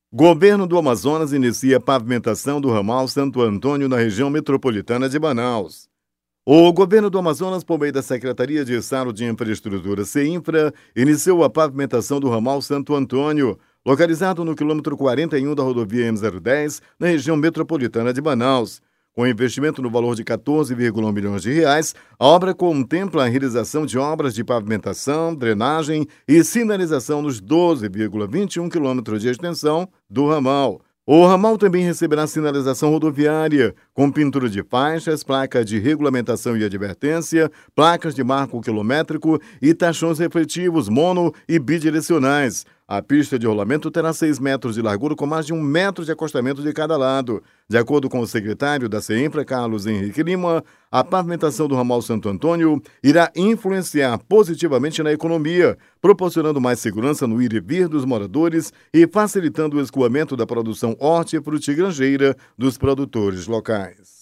Governo do Amazonas inicia pavimentação do ramal Santo Antônio na região metropolitana de Manaus. O governo do Amazonas, por meio da Secretaria de Estado de Infraestrutura, CEINFRA, iniciou a pavimentação do ramal Santo Antônio, localizado no quilômetro 41 da rodovia M010, na região metropolitana de Manaus. Com investimento no valor de 14,1 milhões de reais, a obra contempla a realização de obras de pavimentação, drenagem e sinalização nos 12,21 quilômetros de extensão do ramal. O ramal também receberá sinalização rodoviária, com pintura de faixas, placas de regulamentação e advertência, placas de marco quilométrico e tachões refletivos mono e bidirecionais. A pista de rolamento terá 6 metros de largura com mais de 1 metro de acostamento de cada lado. De acordo com o secretário da CEINFRA, Carlos Henrique Lima, a pavimentação do ramal Santo Antônio irá influenciar positivamente na economia, proporcionando mais segurança no ir e vir dos moradores e facilitando o escoamento da produção hortifrutigranjeira dos produtores locais.